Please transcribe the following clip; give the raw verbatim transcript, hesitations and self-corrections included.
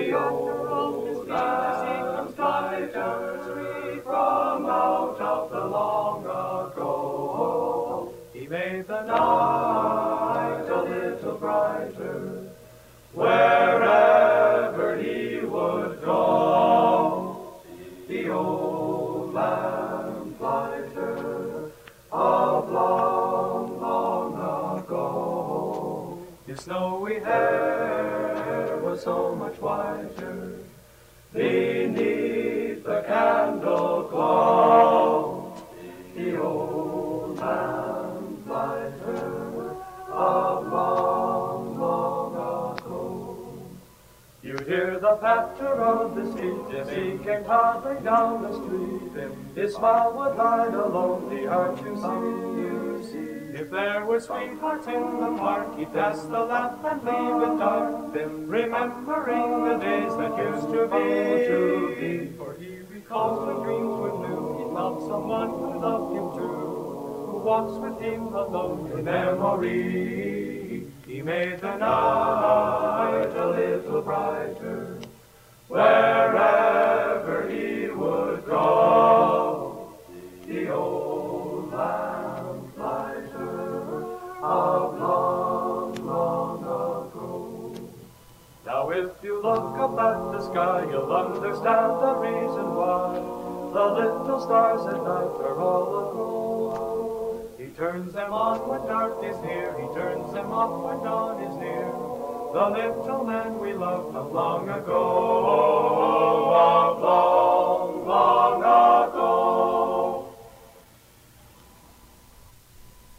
the old lamplighter from out of the long ago. He made the night a little brighter wherever he would go. The old lamplighter of long, long ago. His snowy hair was so much whiter beneath the candle glow. The old lamplighter of long, long ago. You'd hear the patter of the feet as he came toddling down the street. His smile would light a lonely heart to see, you see. If there were sweethearts in the park, he'd pass the lamp and leave it dark, remembering the days that used to be, to be. For he recalls when dreams were new, he loved someone who loved him too, who walks with him alone in memory. He made the night a little brighter wherever he would go. The old lamplighter of long, long ago. Now if you look up at the sky, you'll understand the reason why the little stars at night are all aglow. He turns them on when dark is near, he turns them off when dawn is near. The little man we loved of long ago, of long, long